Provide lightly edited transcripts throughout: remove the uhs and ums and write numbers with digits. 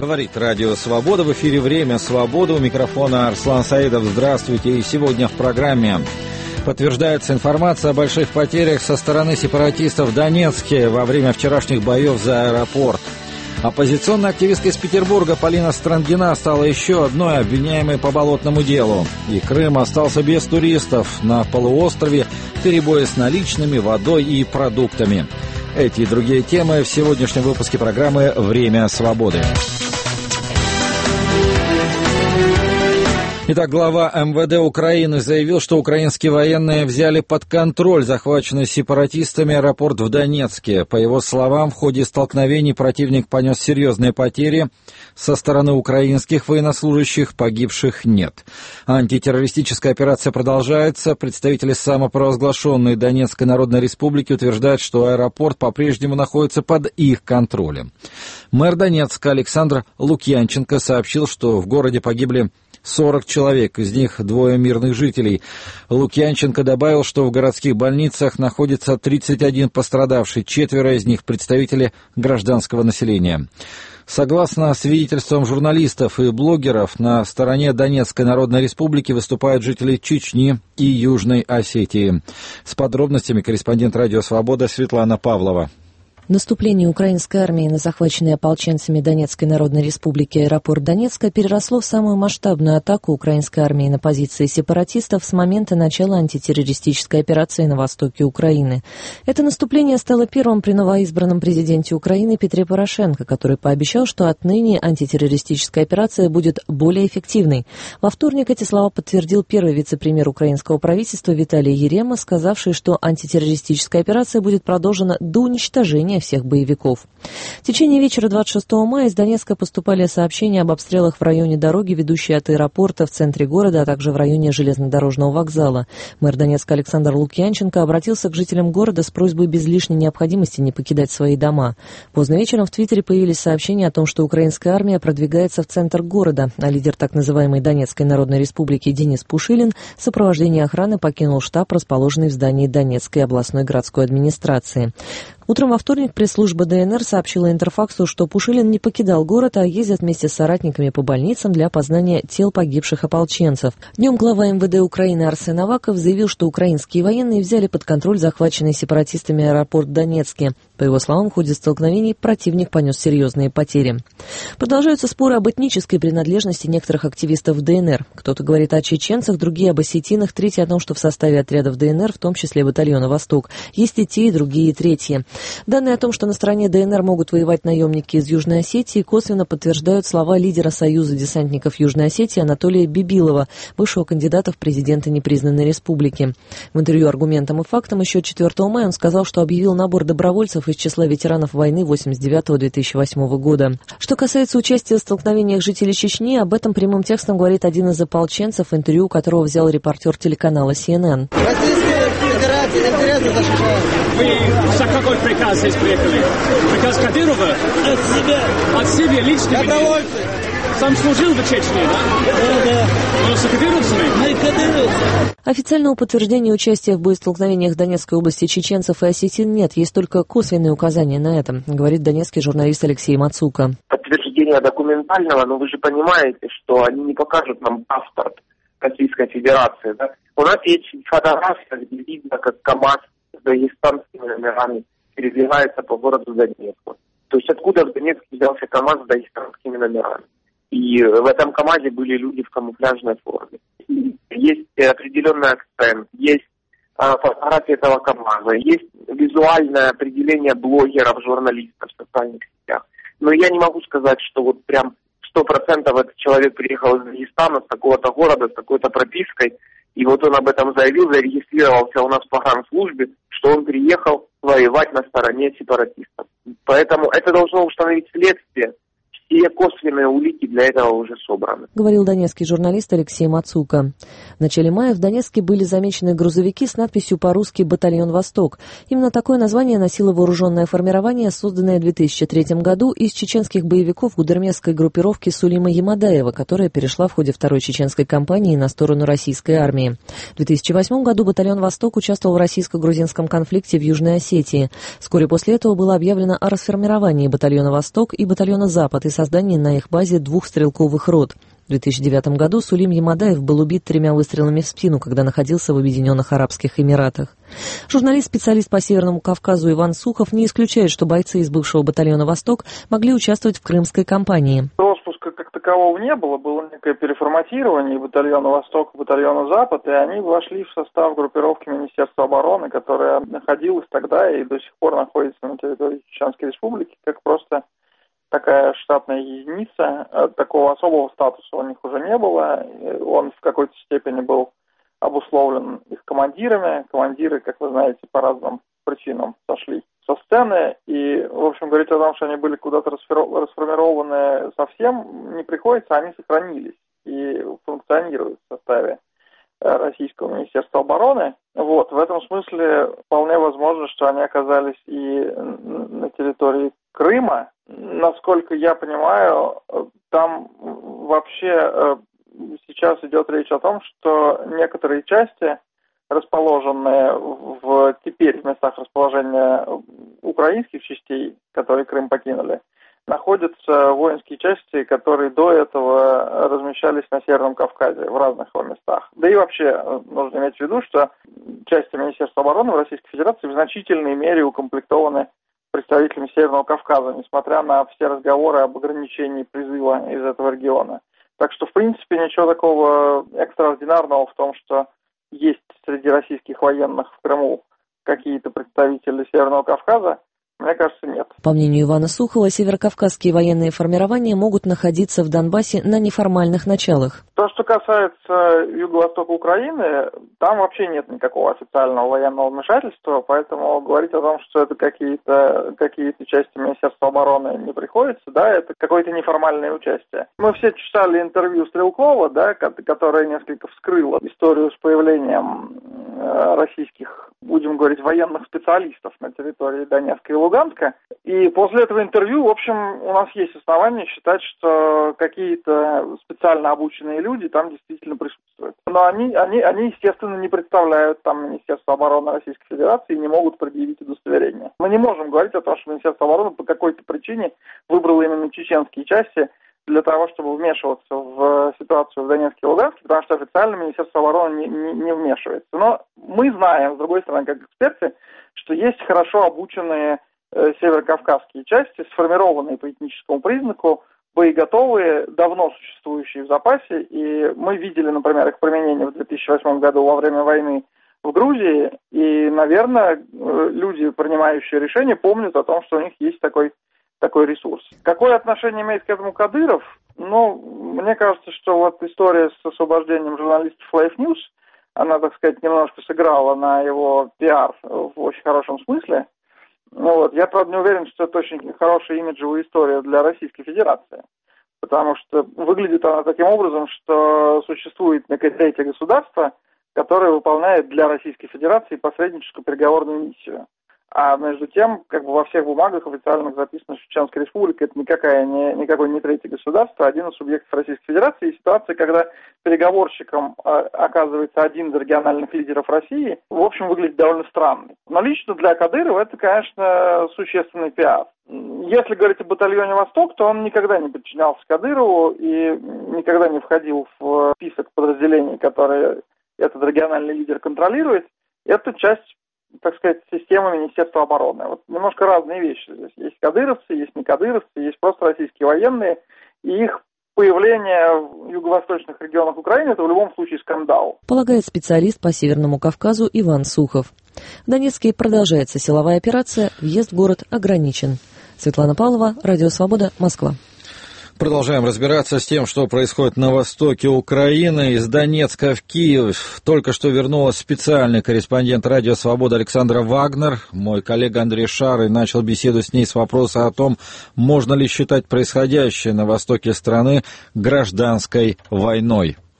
Говорит Радио Свобода. В эфире «Время свободы». У микрофона Арслан Саидов. Здравствуйте. И сегодня в программе подтверждается информация о больших потерях со стороны сепаратистов в Донецке во время вчерашних боев за аэропорт. Оппозиционная активистка из Петербурга Полина Странгина стала еще одной обвиняемой по болотному делу. И Крым остался без туристов. На полуострове перебои с наличными, водой и продуктами. Эти и другие темы в сегодняшнем выпуске программы «Время свободы». Итак, глава МВД Украины заявил, что украинские военные взяли под контроль захваченный сепаратистами аэропорт в Донецке. По его словам, в ходе столкновений противник понес серьезные потери. Со стороны украинских военнослужащих погибших нет. Антитеррористическая операция продолжается. Представители самопровозглашенной Донецкой Народной Республики утверждают, что аэропорт по-прежнему находится под их контролем. Мэр Донецка Александр Лукьянченко сообщил, что в городе погибли 40 человек, из них 2 мирных жителей. Лукьянченко добавил, что в городских больницах находится 31 пострадавший, 4 из них представители гражданского населения. Согласно свидетельствам журналистов и блогеров, на стороне Донецкой Народной Республики выступают жители Чечни и Южной Осетии. С подробностями корреспондент Радио Свобода Светлана Павлова. Наступление украинской армии на захваченный ополченцами Донецкой Народной Республики аэропорт Донецка переросло в самую масштабную атаку украинской армии на позиции сепаратистов с момента начала антитеррористической операции на востоке Украины. Это наступление стало первым при новоизбранном президенте Украины Петре Порошенко, который пообещал, что отныне антитеррористическая операция будет более эффективной. Во вторник эти слова подтвердил первый вице-премьер украинского правительства Виталий Ярема, сказавший, что антитеррористическая операция будет продолжена до уничтожения всех боевиков. В течение вечера 26 мая из Донецка поступали сообщения об обстрелах в районе дороги, ведущей от аэропорта в центре города, а также в районе железнодорожного вокзала. Мэр Донецка Александр Лукьянченко обратился к жителям города с просьбой без лишней необходимости не покидать свои дома. Поздно вечером в Твиттере появились сообщения о том, что украинская армия продвигается в центр города, а лидер так называемой Донецкой Народной Республики Денис Пушилин в сопровождении охраны покинул штаб, расположенный в здании Донецкой областной городской администрации. Утром во вторник пресс-служба ДНР сообщила Интерфаксу, что Пушилин не покидал город, а ездит вместе с соратниками по больницам для опознания тел погибших ополченцев. Днем глава МВД Украины Арсен Аваков заявил, что украинские военные взяли под контроль захваченный сепаратистами аэропорт в Донецке. По его словам, в ходе столкновений противник понес серьезные потери. Продолжаются споры об этнической принадлежности некоторых активистов в ДНР. Кто-то говорит о чеченцах, другие об осетинах, третьи о том, что в составе отрядов ДНР, в том числе батальона «Восток», есть и те, и другие, и третьи. Данные о том, что на стороне ДНР могут воевать наемники из Южной Осетии, косвенно подтверждают слова лидера Союза десантников Южной Осетии Анатолия Бибилова, бывшего кандидата в президенты непризнанной республики. В интервью «Аргументам и фактам» еще 4 мая он сказал, что объявил набор добровольцев из числа ветеранов войны 1989-2008 года. Что касается участия в столкновениях жителей Чечни, об этом прямым текстом говорит один из ополченцев, интервью которого взял репортер телеканала CNN. Вы за какой приказ здесь приехали? Приказ Кадырова? От себя. От себя лично? Добровольцы. Сам служил в Чечне, да? Да. Но с кадыровцами? Мы кадыровцы. Официального подтверждения участия в боестолкновениях в Донецкой области чеченцев и осетин нет. Есть только косвенные указания на это, говорит донецкий журналист Алексей Мацука. Подтверждение документального, но вы же понимаете, что они не покажут нам паспорт Российской Федерации, да? У нас есть фотография, где видно, как КАМАЗ с дагестанскими номерами передвигается по городу Донецку. То есть откуда в Донецке взялся КАМАЗ с дагестанскими номерами? И в этом КАМАЗе были люди в камуфляжной форме. Есть определенный акцент, есть фотография этого КАМАЗа, есть визуальное определение блогеров, журналистов в социальных сетях. Но я не могу сказать, что вот прям 100% этот человек приехал из Дагестана, с такого-то города, с такой-то пропиской, и вот он об этом заявил, зарегистрировался у нас в погранслужбе, что он приехал воевать на стороне сепаратистов. Поэтому это должно установить следствие. Все косвенные улики для этого уже собраны. Говорил донецкий журналист Алексей Мацука. В начале мая в Донецке были замечены грузовики с надписью по-русски «Батальон Восток». Именно такое название носило вооруженное формирование, созданное в 2003 году из чеченских боевиков гудермесской группировки Сулейма Ямадаева, которая перешла в ходе второй чеченской кампании на сторону российской армии. В 2008 году батальон «Восток» участвовал в российско-грузинском конфликте в Южной Осетии. Вскоре после этого было объявлено о расформировании батальона «Восток» и батальона «Запад» и создании на их базе 2 стрелковых рот. В 2009 году Сулим Ямадаев был убит 3 выстрелами в спину, когда находился в Объединенных Арабских Эмиратах. Журналист-специалист по Северному Кавказу Иван Сухов не исключает, что бойцы из бывшего батальона «Восток» могли участвовать в крымской кампании. Распуска как такового не было, было некое переформатирование батальона «Восток» и батальона «Запад», и они вошли в состав группировки Министерства обороны, которая находилась тогда и до сих пор находится на территории Чеченской Республики, как просто такая штатная единица. Такого особого статуса у них уже не было. Он в какой-то степени был обусловлен их командирами. Командиры, как вы знаете, по разным причинам сошли со сцены. И, в общем, говорить о том, что они были куда-то расформированы совсем не приходится. Они сохранились и функционируют в составе Российского Министерства обороны. Вот, в этом смысле вполне возможно, что они оказались и на территории Крыма. Насколько я понимаю, там вообще сейчас идет речь о том, что некоторые части, расположенные теперь в местах расположения украинских частей, которые Крым покинули, находятся воинские части, которые до этого размещались на Северном Кавказе, в разных его местах. Да и вообще нужно иметь в виду, что части Министерства обороны в Российской Федерации в значительной мере укомплектованы представителями Северного Кавказа, несмотря на все разговоры об ограничении призыва из этого региона. Так что, в принципе, ничего такого экстраординарного в том, что есть среди российских военных в Крыму какие-то представители Северного Кавказа, мне кажется, нет. По мнению Ивана Сухова, северокавказские военные формирования могут находиться в Донбассе на неформальных началах. То, что касается юго-востока Украины, там вообще нет никакого официального военного вмешательства, поэтому говорить о том, что это какие-то части Министерства обороны не приходится, да, это какое-то неформальное участие. Мы все читали интервью Стрелкова, да, которое несколько вскрыло историю с появлением российских, будем говорить, военных специалистов на территории Донецка и Луганска. И после этого интервью, в общем, у нас есть основания считать, что какие-то специально обученные люди там действительно присутствуют. Но они, естественно, не представляют там Министерство обороны Российской Федерации и не могут предъявить удостоверение. Мы не можем говорить о том, что Министерство обороны по какой-то причине выбрало именно чеченские части для того, чтобы вмешиваться в ситуацию в Донецке и Луганске, потому что официально Министерство обороны не вмешивается. Но мы знаем, с другой стороны, как эксперты, что есть хорошо обученные северокавказские части, сформированные по этническому признаку, боеготовые, давно существующие в запасе. И мы видели, например, их применение в 2008 году во время войны в Грузии. И, наверное, люди, принимающие решения, помнят о том, что у них есть такой ресурс. Какое отношение имеет к этому Кадыров? Ну, мне кажется, что вот история с освобождением журналистов Life News, она, так сказать, немножко сыграла на его пиар в очень хорошем смысле. Вот. Я, правда, не уверен, что это очень хорошая имиджевая история для Российской Федерации, потому что выглядит она таким образом, что существует некое третье государство, которое выполняет для Российской Федерации посредническую переговорную миссию. А между тем, как бы во всех бумагах официальных записано, что Чеченская Республика это никакое не третье государство, а один из субъектов Российской Федерации. И ситуация, когда переговорщиком оказывается один из региональных лидеров России, в общем, выглядит довольно странной. Но лично для Кадырова это, конечно, существенный пиар. Если говорить о батальоне «Восток», то он никогда не подчинялся Кадырову и никогда не входил в список подразделений, которые этот региональный лидер контролирует. Это часть, так сказать, системы Министерства обороны. Вот немножко разные вещи здесь. Есть кадыровцы, есть не кадыровцы, есть просто российские военные, и их появление в юго-восточных регионах Украины – это в любом случае скандал. Полагает специалист по Северному Кавказу Иван Сухов. В Донецке продолжается силовая операция, въезд в город ограничен. Светлана Павлова, Радио Свобода, Москва. Продолжаем разбираться с тем, что происходит на востоке Украины. Из Донецка в Киев только что вернулась специальный корреспондент Радио Свобода Александра Вагнер. Мой коллега Андрей Шарый начал беседу с ней с вопроса о том, можно ли считать происходящее на востоке страны гражданской войной.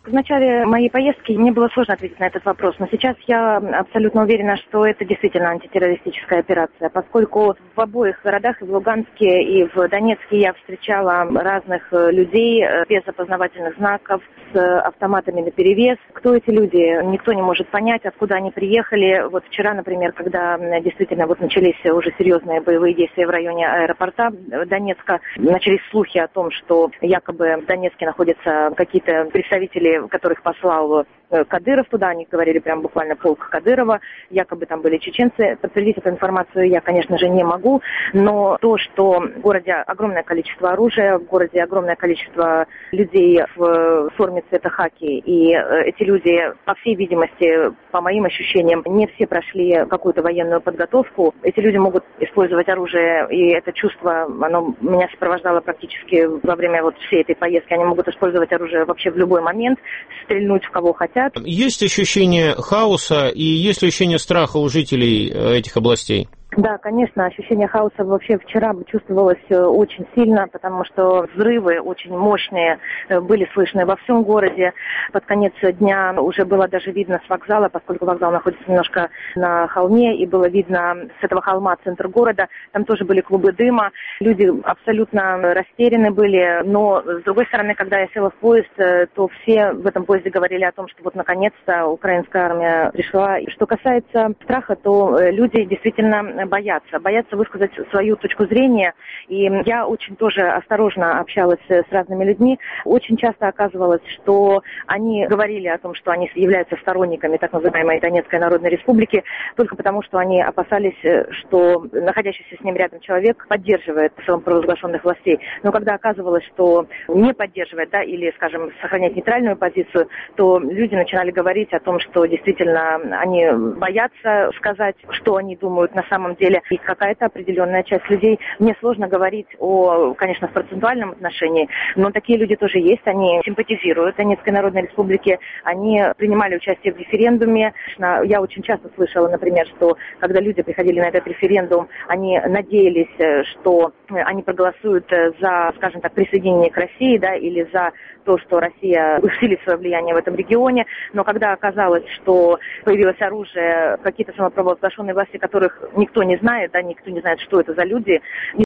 В начале моей поездки мне было сложно ответить на этот вопрос, но сейчас я абсолютно уверена, что это действительно антитеррористическая операция, поскольку в обоих городах, и в Луганске, и в Донецке, я встречала разных людей без опознавательных знаков, с автоматами наперевес. Кто эти люди? Никто не может понять, откуда они приехали. Вот вчера, например, когда действительно вот начались уже серьезные боевые действия в районе аэропорта Донецка, начались слухи о том, что якобы в Донецке находятся какие-то представители, которых послал Кадыров туда, они говорили прям буквально полк Кадырова, якобы там были чеченцы. Подтвердить эту информацию я, конечно же, не могу, но то, что в городе огромное количество оружия, в городе огромное количество людей в форме цвета хаки, и эти люди, по всей видимости, по моим ощущениям, не все прошли какую-то военную подготовку. Эти люди могут использовать оружие, и это чувство, оно меня сопровождало практически во время вот всей этой поездки. Они могут использовать оружие вообще в любой момент, стрельнуть в кого хотят. Есть ощущение хаоса и есть ли ощущение страха у жителей этих областей? Да, конечно, ощущение хаоса вообще вчера чувствовалось очень сильно, потому что взрывы очень мощные были слышны во всем городе. Под конец дня уже было даже видно с вокзала, поскольку вокзал находится немножко на холме, и было видно с этого холма центр города. Там тоже были клубы дыма. Люди абсолютно растеряны были, но с другой стороны, когда я села в поезд, то все в этом поезде говорили о том, что вот наконец-то украинская армия пришла. И что касается страха, то люди действительно боятся высказать свою точку зрения. И я очень тоже осторожно общалась с разными людьми. Очень часто оказывалось, что они говорили о том, что они являются сторонниками так называемой Донецкой Народной Республики, только потому, что они опасались, что находящийся с ним рядом человек поддерживает самопровозглашенных властей. Но когда оказывалось, что не поддерживает, да, или, скажем, сохраняет нейтральную позицию, то люди начинали говорить о том, что действительно они боятся сказать, что они думают на самом деле. И какая-то определенная часть людей, мне сложно говорить конечно, в процентуальном отношении, но такие люди тоже есть, они симпатизируют Донецкой Народной Республике, они принимали участие в референдуме. Я очень часто слышала, например, что когда люди приходили на этот референдум, они надеялись, что они проголосуют за, скажем так, присоединение к России, да, или за то, что Россия усилит свое влияние в этом регионе, но когда оказалось, что появилось оружие, какие-то самопровозглашенные власти, которых никто не знает, да, никто не знает, что это за люди,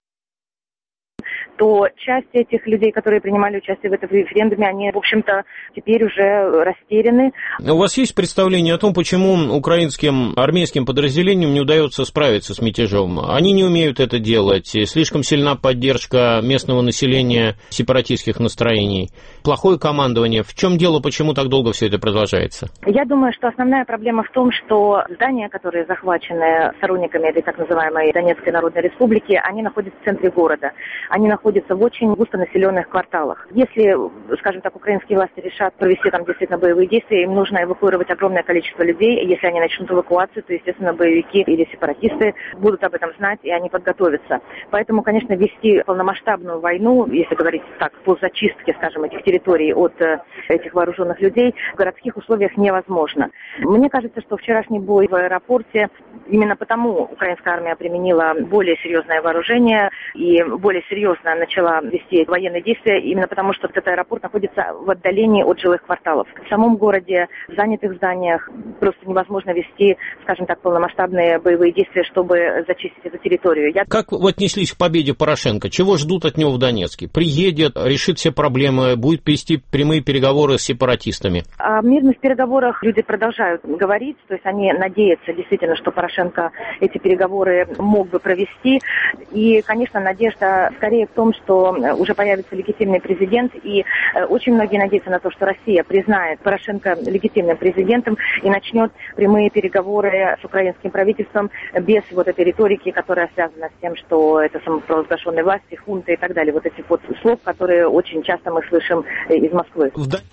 то часть этих людей, которые принимали участие в этом референдуме, они, в общем-то, теперь уже растеряны. У вас есть представление о том, почему украинским армейским подразделениям не удается справиться с мятежом? Они не умеют это делать, слишком сильна поддержка местного населения сепаратистских настроений, плохое командование. В чем дело, почему так долго все это продолжается? Я думаю, что основная проблема в том, что здания, которые захвачены сторонниками этой так называемой Донецкой Народной Республики, они находятся в центре города. Они находятся в очень густонаселенных кварталах. Если, скажем так, украинские власти решат провести там действительно боевые действия, им нужно эвакуировать огромное количество людей. Если они начнут эвакуацию, то, естественно, боевики или сепаратисты будут об этом знать, и они подготовятся. Поэтому, конечно, вести полномасштабную войну, если говорить так, по зачистке, скажем, этих территорий от этих вооруженных людей, в городских условиях невозможно. Мне кажется, что вчерашний бой в аэропорте, именно потому украинская армия применила более серьезное вооружение и более серьезно начала вести военные действия, именно потому, что этот аэропорт находится в отдалении от жилых кварталов. В самом городе, в занятых зданиях просто невозможно вести, скажем так, полномасштабные боевые действия, чтобы зачистить эту территорию. Как вы отнеслись к победе Порошенко? Чего ждут от него в Донецке? Приедет, решит все проблемы, будет вести прямые переговоры с сепаратистами? О мирных переговорах люди продолжают говорить, то есть они надеются действительно, что Порошенко эти переговоры мог бы провести. И, конечно, надежда скорее в том, что уже появится легитимный президент, и очень многие надеются на то, что Россия признает Порошенко легитимным президентом и начнет прямые переговоры с украинским правительством без вот этой риторики, которая связана с тем, что это самопровозглашенные власти, хунты и так далее. Вот этих вот слов, которые очень часто мы слышим из Москвы.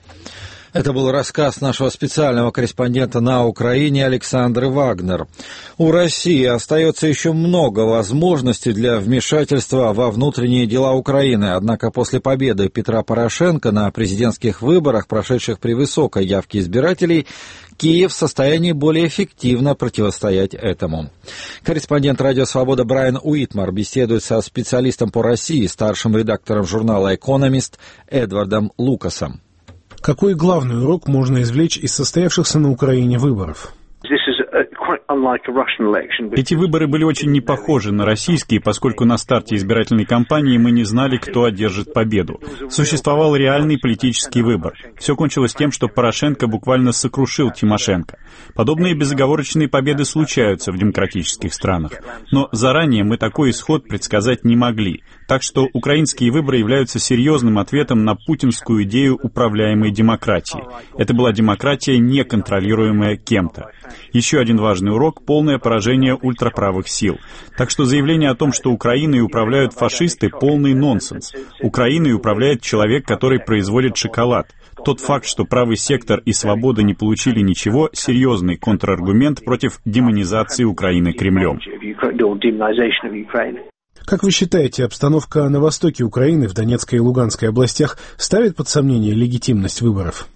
Это был рассказ нашего специального корреспондента на Украине Александры Вагнер. У России остается еще много возможностей для вмешательства во внутренние дела Украины. Однако после победы Петра Порошенко на президентских выборах, прошедших при высокой явке избирателей, Киев в состоянии более эффективно противостоять этому. Корреспондент «Радио Свобода» Брайан Уитмар беседует со специалистом по России, старшим редактором журнала «Экономист» Эдвардом Лукасом. Какой главный урок можно извлечь из состоявшихся на Украине выборов? Эти выборы были очень не похожи на российские, поскольку на старте избирательной кампании мы не знали, кто одержит победу. Существовал реальный политический выбор. Все кончилось тем, что Порошенко буквально сокрушил Тимошенко. Подобные безоговорочные победы случаются в демократических странах. Но заранее мы такой исход предсказать не могли. Так что украинские выборы являются серьезным ответом на путинскую идею управляемой демократии. Это была демократия, не контролируемая кем-то. Еще один важный урок — полное поражение ультраправых сил. Так что заявление о том, что Украиной управляют фашисты, полный нонсенс. Украиной управляет человек, который производит шоколад. Тот факт, что правый сектор и свобода не получили ничего, серьезный контраргумент против демонизации Украины Кремлем. Как вы считаете, обстановка на востоке Украины, в Донецкой и Луганской областях, ставит под сомнение легитимность выборов?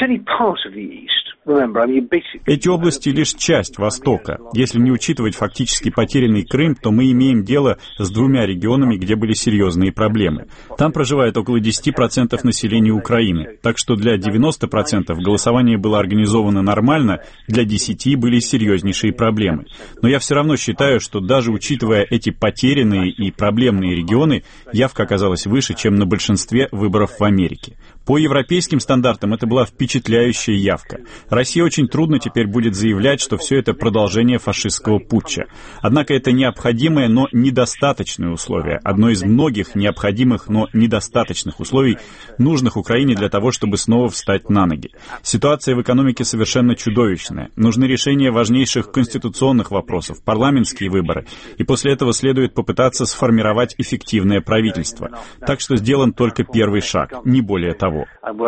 Эти области лишь часть Востока. Если не учитывать фактически потерянный Крым, то мы имеем дело с двумя регионами, где были серьезные проблемы. Там проживает около 10% населения Украины, так что для 90% голосование было организовано нормально, для 10% были серьезнейшие проблемы. Но я все равно считаю, что даже учитывая эти потерянные и проблемные регионы, явка оказалась выше, чем на большинстве выборов в Америке. По европейским стандартам это была впечатляющая явка. России очень трудно теперь будет заявлять, что все это продолжение фашистского путча. Однако это необходимое, но недостаточное условие. Одно из многих необходимых, но недостаточных условий, нужных Украине для того, чтобы снова встать на ноги. Ситуация в экономике совершенно чудовищная. Нужны решения важнейших конституционных вопросов, парламентские выборы. И после этого следует попытаться сформировать эффективное правительство. Так что сделан только первый шаг, не более того.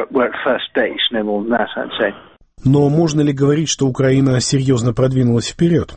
Но можно ли говорить, что Украина серьезно продвинулась вперед?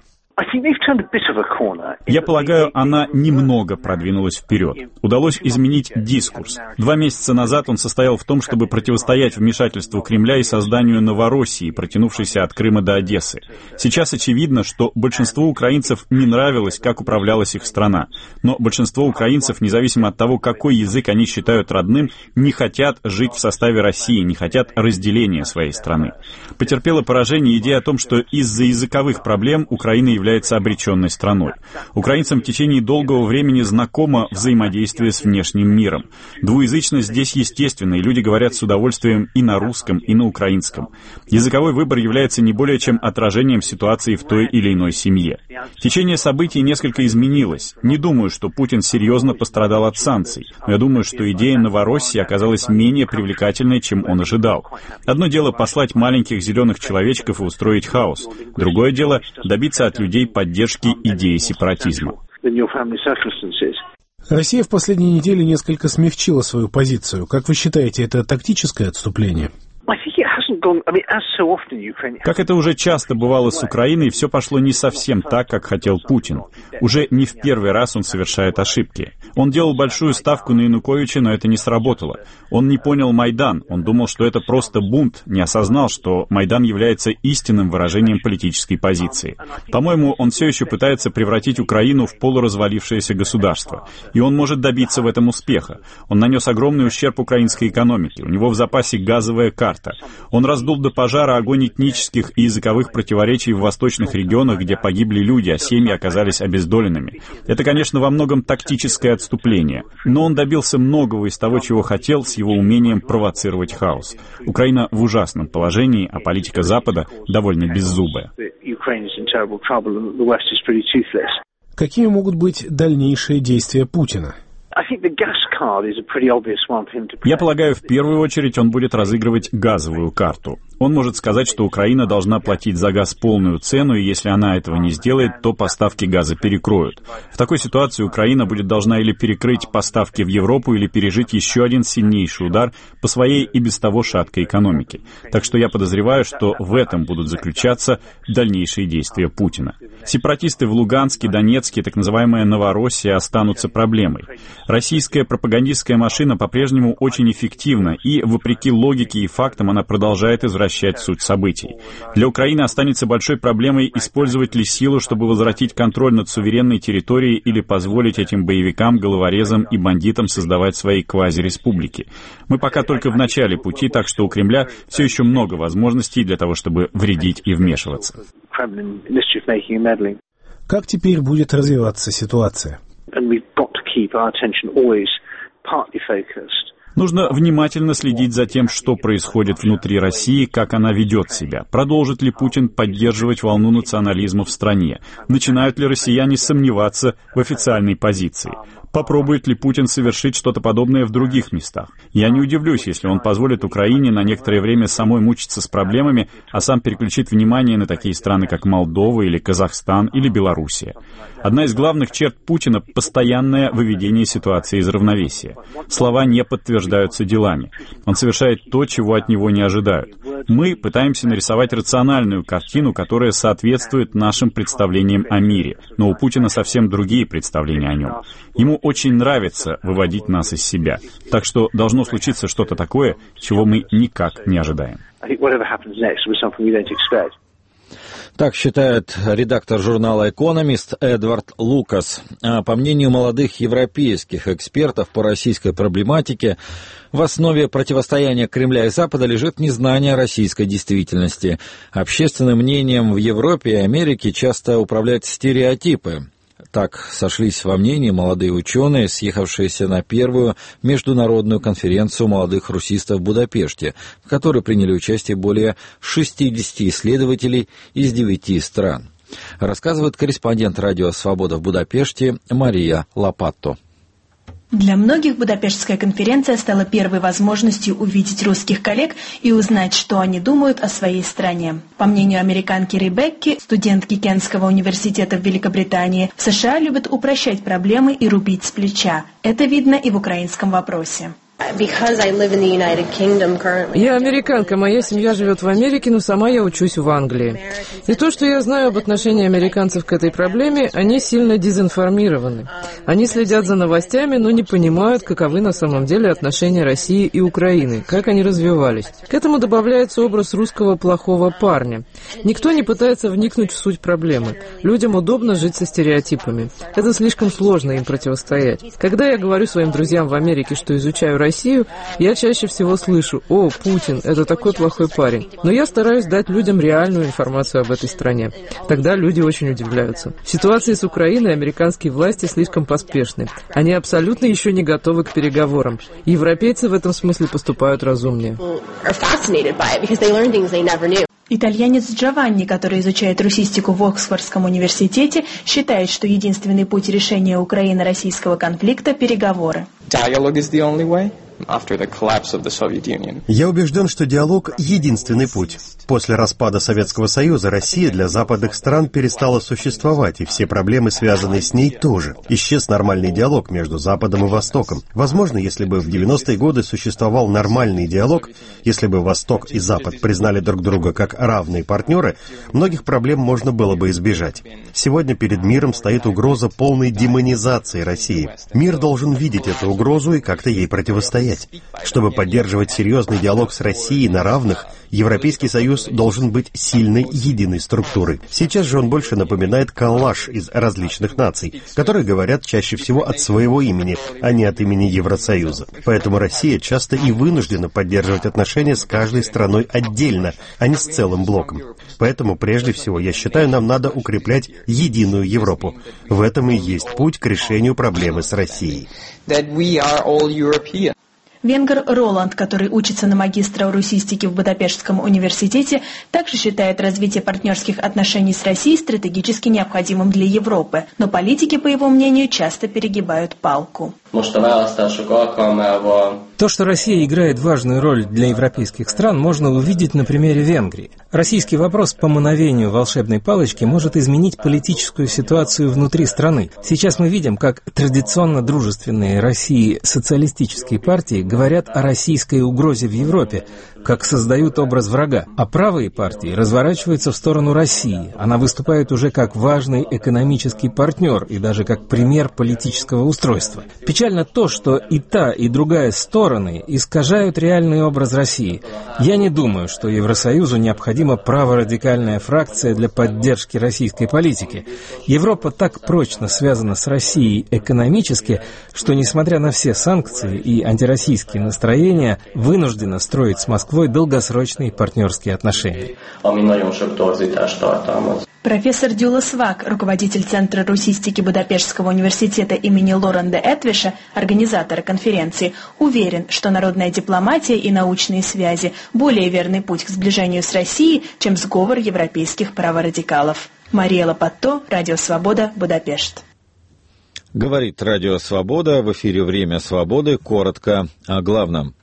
Я полагаю, она немного продвинулась вперед. Удалось изменить дискурс. 2 месяца назад он состоял в том, чтобы противостоять вмешательству Кремля и созданию Новороссии, протянувшейся от Крыма до Одессы. Сейчас очевидно, что большинству украинцев не нравилось, как управлялась их страна. Но большинство украинцев, независимо от того, какой язык они считают родным, не хотят жить в составе России, не хотят разделения своей страны. Потерпела поражение идея о том, что из-за языковых проблем Украина является обреченной страной. Украинцам в течение долгого времени знакомо взаимодействие с внешним миром. Двуязычность здесь естественна, и люди говорят с удовольствием и на русском, и на украинском. Языковой выбор является не более чем отражением ситуации в той или иной семье. Течение событий несколько изменилось. Не думаю, что Путин серьезно пострадал от санкций, но я думаю, что идея Новороссии оказалась менее привлекательной, чем он ожидал. Одно дело послать маленьких зеленых человечков и устроить хаос. Другое дело добиться от людей поддержки идеи сепаратизма. Россия в последние недели несколько смягчила свою позицию. Как вы считаете, это тактическое отступление? Как это уже часто бывало с Украиной, все пошло не совсем так, как хотел Путин. Уже не в первый раз он совершает ошибки. Он делал большую ставку на Януковича, но это не сработало. Он не понял Майдан, он думал, что это просто бунт, не осознал, что Майдан является истинным выражением политической позиции. По-моему, он все еще пытается превратить Украину в полуразвалившееся государство. И он может добиться в этом успеха. Он нанес огромный ущерб украинской экономике, у него в запасе газовая карта. Он раздул до пожара огонь этнических и языковых противоречий в восточных регионах, где погибли люди, а семьи оказались обездоленными. Это, конечно, во многом тактическое отступление, но он добился многого из того, чего хотел, с его умением провоцировать хаос. Украина в ужасном положении, а политика Запада довольно беззубая. Какими могут быть дальнейшие действия Путина? Я полагаю, в первую очередь он будет разыгрывать газовую карту. Он может сказать, что Украина должна платить за газ полную цену, и если она этого не сделает, то поставки газа перекроют. В такой ситуации Украина будет должна или перекрыть поставки в Европу, или пережить еще один сильнейший удар по своей и без того шаткой экономике. Так что я подозреваю, что в этом будут заключаться дальнейшие действия Путина. Сепаратисты в Луганске, Донецке, так называемая Новороссия, останутся проблемой. Российская пропаганда пропагандистская машина по-прежнему очень эффективна, и, вопреки логике и фактам, она продолжает извращать суть событий. Для Украины останется большой проблемой, использовать ли силу, чтобы возвратить контроль над суверенной территорией или позволить этим боевикам, головорезам и бандитам создавать свои квазиреспублики. Мы пока только в начале пути, так что у Кремля все еще много возможностей для того, чтобы вредить и вмешиваться. Как теперь будет развиваться ситуация? Нужно внимательно следить за тем, что происходит внутри России, как она ведет себя. Продолжит ли Путин поддерживать волну национализма в стране? Начинают ли россияне сомневаться в официальной позиции? Попробует ли Путин совершить что-то подобное в других местах? Я не удивлюсь, если он позволит Украине на некоторое время самой мучиться с проблемами, а сам переключит внимание на такие страны, как Молдова или Казахстан или Белоруссия. Одна из главных черт Путина — постоянное выведение ситуации из равновесия. Слова не подтверждаются делами. Он совершает то, чего от него не ожидают. Мы пытаемся нарисовать рациональную картину, которая соответствует нашим представлениям о мире, но у Путина совсем другие представления о нем. Ему очень нравится выводить нас из себя. Так что должно случиться что-то такое, чего мы никак не ожидаем. Так считает редактор журнала «Экономист» Эдвард Лукас. А по мнению молодых европейских экспертов по российской проблематике, в основе противостояния Кремля и Запада лежит незнание российской действительности. Общественным мнением в Европе и Америке часто управляют стереотипы. Так сошлись во мнении молодые ученые, съехавшиеся на первую международную конференцию молодых русистов в Будапеште, в которой приняли участие более 60 исследователей из 9 стран. Рассказывает корреспондент радио «Свобода» в Будапеште Мария Лопатто. Для многих Будапештская конференция стала первой возможностью увидеть русских коллег и узнать, что они думают о своей стране. По мнению американки Ребекки, студентки Кентского университета в Великобритании, в США любят упрощать проблемы и рубить с плеча. Это видно и в украинском вопросе. Я американка, моя семья живет в Америке, но сама я учусь в Англии. И то, что я знаю об отношении американцев к этой проблеме, они сильно дезинформированы. Они следят за новостями, но не понимают, каковы на самом деле отношения России и Украины, как они развивались. К этому добавляется образ русского плохого парня. Никто не пытается вникнуть в суть проблемы. Людям удобно жить со стереотипами. Это слишком сложно им противостоять. Когда я говорю своим друзьям в Америке, что изучаю Россию, я чаще всего слышу: «О, Путин, это такой плохой парень». Но я стараюсь дать людям реальную информацию об этой стране. Тогда люди очень удивляются. В ситуации с Украиной американские власти слишком поспешны. Они абсолютно еще не готовы к переговорам. Европейцы в этом смысле поступают разумнее. Итальянец Джованни, который изучает русистику в Оксфордском университете, считает, что единственный путь решения Украино-российского конфликта – переговоры. Я убежден, что диалог – единственный путь. После распада Советского Союза Россия для западных стран перестала существовать, и все проблемы, связанные с ней, тоже. Исчез нормальный диалог между Западом и Востоком. Возможно, если бы в 90-е годы существовал нормальный диалог, если бы Восток и Запад признали друг друга как равные партнеры, многих проблем можно было бы избежать. Сегодня перед миром стоит угроза полной демонизации России. Мир должен видеть эту угрозу и как-то ей противостоять. Чтобы поддерживать серьезный диалог с Россией на равных, Европейский Союз должен быть сильной, единой структурой. Сейчас же он больше напоминает коллаж из различных наций, которые говорят чаще всего от своего имени, а не от имени Евросоюза. Поэтому Россия часто и вынуждена поддерживать отношения с каждой страной отдельно, а не с целым блоком. Поэтому, прежде всего, я считаю, нам надо укреплять единую Европу. В этом и есть путь к решению проблемы с Россией. Венгр Роланд, который учится на магистра русистики в Будапештском университете, также считает развитие партнерских отношений с Россией стратегически необходимым для Европы. Но политики, по его мнению, часто перегибают палку. То, что Россия играет важную роль для европейских стран, можно увидеть на примере Венгрии. Российский вопрос по мановению волшебной палочки может изменить политическую ситуацию внутри страны. Сейчас мы видим, как традиционно дружественные России социалистические партии говорят о российской угрозе в Европе, как создают образ врага. А правые партии разворачиваются в сторону России. Она выступает уже как важный экономический партнер и даже как пример политического устройства. Печально то, что и та, и другая стороны искажают реальный образ России. Я не думаю, что Евросоюзу необходима праворадикальная фракция для поддержки российской политики. Европа так прочно связана с Россией экономически, что, несмотря на все санкции и антироссийские настроения, вынуждена строить с Москвой долгосрочные партнерские отношения. Профессор Дюлас Вак, руководитель Центра русистики Будапештского университета имени Лоренда Этвиша, организатора конференции, уверен, что народная дипломатия и научные связи – более верный путь к сближению с Россией, чем сговор европейских праворадикалов. Мария Лопатто, Радио Свобода, Будапешт. Говорит Радио Свобода, в эфире «Время свободы», коротко о главном.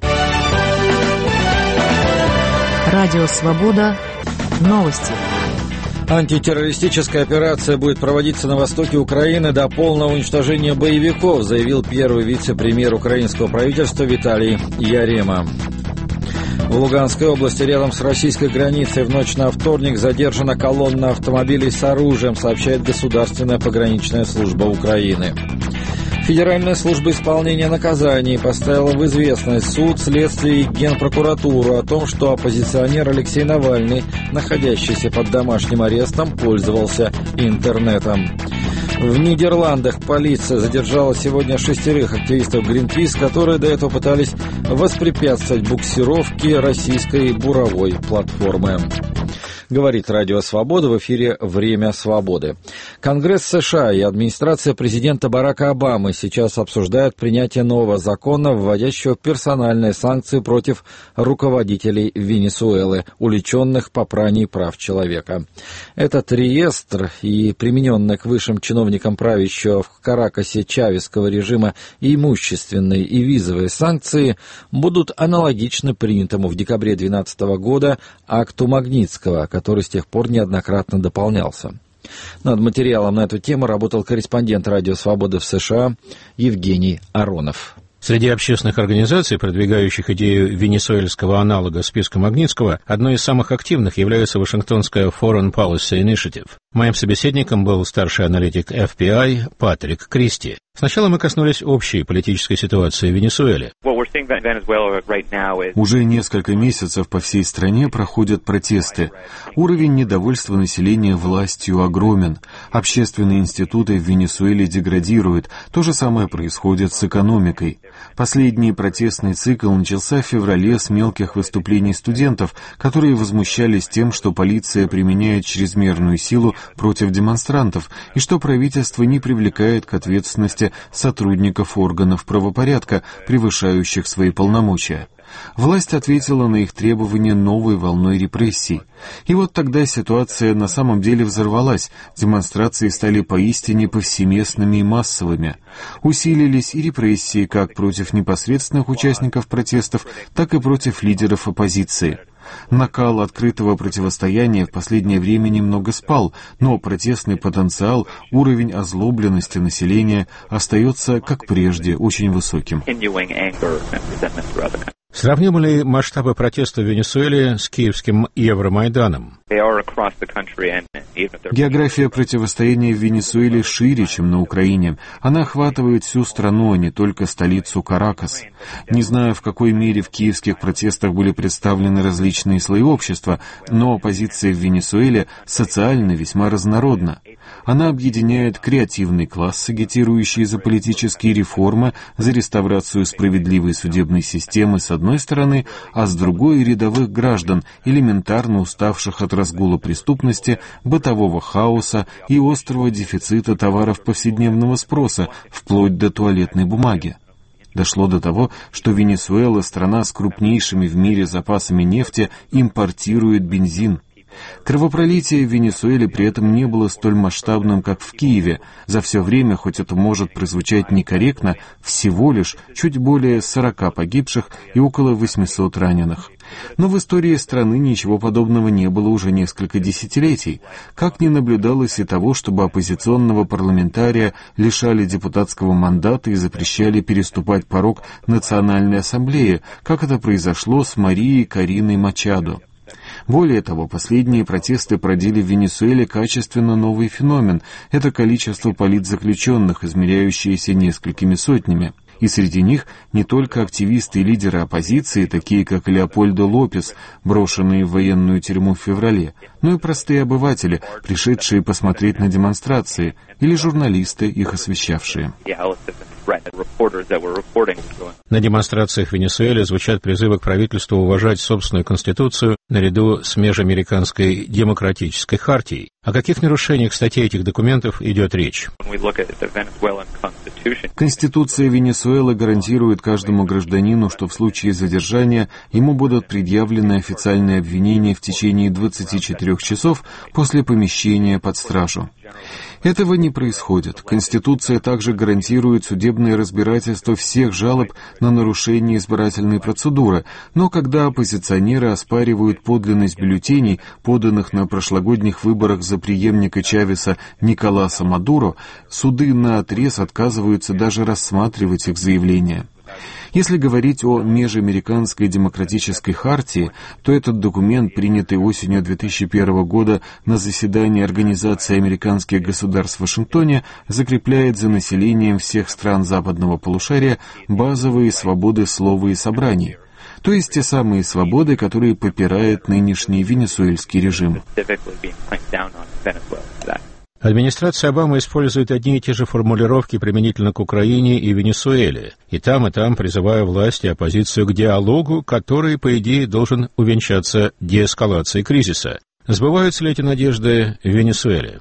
Радио Свобода, новости. Антитеррористическая операция будет проводиться на востоке Украины до полного уничтожения боевиков, заявил первый вице-премьер украинского правительства Виталий Ярема. В Луганской области рядом с российской границей в ночь на вторник задержана колонна автомобилей с оружием, сообщает Государственная пограничная служба Украины. Федеральная служба исполнения наказаний поставила в известность суд, следствие и Генпрокуратуру о том, что оппозиционер Алексей Навальный, находящийся под домашним арестом, пользовался интернетом. В Нидерландах полиция задержала сегодня 6 активистов Greenpeace, которые до этого пытались воспрепятствовать буксировке российской буровой платформы. Говорит Радио Свобода, в эфире «Время свободы». Конгресс США и администрация президента Барака Обамы сейчас обсуждают принятие нового закона, вводящего персональные санкции против руководителей Венесуэлы, уличенных по прании прав человека. Этот реестр и примененные к высшим чиновникам правящего в Каракасе чавесского режима и имущественные и визовые санкции будут аналогичны принятому в декабре 2012 года акту Магнитского, который с тех пор неоднократно дополнялся. Над материалом на эту тему работал корреспондент Радио Свободы в США Евгений Аронов. Среди общественных организаций, продвигающих идею венесуэльского аналога списка Магнитского, одной из самых активных является Вашингтонская Foreign Policy Initiative. Моим собеседником был старший аналитик FBI Патрик Кристи. Сначала мы коснулись общей политической ситуации в Венесуэле. Уже несколько месяцев по всей стране проходят протесты. Уровень недовольства населения властью огромен. Общественные институты в Венесуэле деградируют. То же самое происходит с экономикой. Последний протестный цикл начался в феврале с мелких выступлений студентов, которые возмущались тем, что полиция применяет чрезмерную силу против демонстрантов и что правительство не привлекает к ответственности сотрудников органов правопорядка, превышающих свои полномочия. Власть ответила на их требования новой волной репрессий. И вот тогда ситуация на самом деле взорвалась, демонстрации стали поистине повсеместными и массовыми. Усилились и репрессии как против непосредственных участников протестов, так и против лидеров оппозиции. Накал открытого противостояния в последнее время немного спал, но протестный потенциал, уровень озлобленности населения остается, как прежде, очень высоким. Сравнимы ли масштабы протеста в Венесуэле с киевским Евромайданом? География противостояния в Венесуэле шире, чем на Украине. Она охватывает всю страну, а не только столицу Каракас. Не знаю, в какой мере в киевских протестах были представлены различные слои общества, но оппозиция в Венесуэле социально весьма разнородна. Она объединяет креативный класс, агитирующий за политические реформы, за реставрацию справедливой судебной системы с одной стороны, а с другой — рядовых граждан, элементарно уставших от разгула преступности, бытового хаоса и острого дефицита товаров повседневного спроса, вплоть до туалетной бумаги. Дошло до того, что Венесуэла, страна с крупнейшими в мире запасами нефти, импортирует бензин. Кровопролитие в Венесуэле при этом не было столь масштабным, как в Киеве. За все время, хоть это может прозвучать некорректно, всего лишь чуть более 40 погибших и около 800 раненых. Но в истории страны ничего подобного не было уже несколько десятилетий. Как не наблюдалось и того, чтобы оппозиционного парламентария лишали депутатского мандата и запрещали переступать порог Национальной ассамблеи, как это произошло с Марией Кориной Мачадо. Более того, последние протесты породили в Венесуэле качественно новый феномен. Это количество политзаключенных, измеряющееся несколькими сотнями. И среди них не только активисты и лидеры оппозиции, такие как Леопольдо Лопес, брошенные в военную тюрьму в феврале, но и простые обыватели, пришедшие посмотреть на демонстрации, или журналисты, их освещавшие. На демонстрациях в Венесуэле звучат призывы к правительству уважать собственную конституцию наряду с межамериканской демократической хартией. О каких нарушениях статей этих документов идет речь? Конституция Венесуэлы гарантирует каждому гражданину, что в случае задержания ему будут предъявлены официальные обвинения в течение 24 часов после помещения под стражу. Этого не происходит. Конституция также гарантирует судебное разбирательство всех жалоб на нарушение избирательной процедуры, но когда оппозиционеры оспаривают подлинность бюллетеней, поданных на прошлогодних выборах за преемника Чавеса Николаса Мадуро, суды наотрез отказываются даже рассматривать их заявления. Если говорить о межамериканской демократической хартии, то этот документ, принятый осенью 2001 года на заседании Организации американских государств в Вашингтоне, закрепляет за населением всех стран западного полушария базовые свободы слова и собраний, то есть те самые свободы, которые попирает нынешний венесуэльский режим. Администрация Обамы использует одни и те же формулировки применительно к Украине и Венесуэле, и там призывая власть и оппозицию к диалогу, который, по идее, должен увенчаться деэскалацией кризиса. Сбываются ли эти надежды в Венесуэле?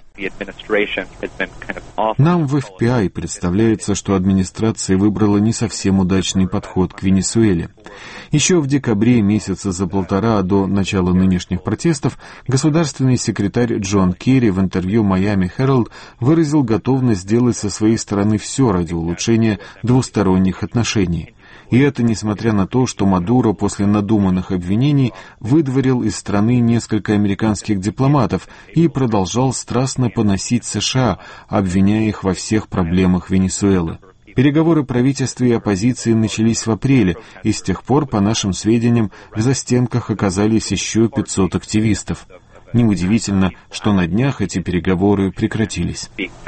Нам в FBI представляется, что администрация выбрала не совсем удачный подход к Венесуэле. Еще в декабре, месяца за полтора до начала нынешних протестов, государственный секретарь Джон Керри в интервью Miami Herald выразил готовность сделать со своей стороны все ради улучшения двусторонних отношений. И это несмотря на то, что Мадуро после надуманных обвинений выдворил из страны несколько американских дипломатов и продолжал страстно поносить США, обвиняя их во всех проблемах Венесуэлы. Переговоры правительства и оппозиции начались в апреле, и с тех пор, по нашим сведениям, в застенках оказались еще 500 активистов. Неудивительно, что на днях эти переговоры прекратились.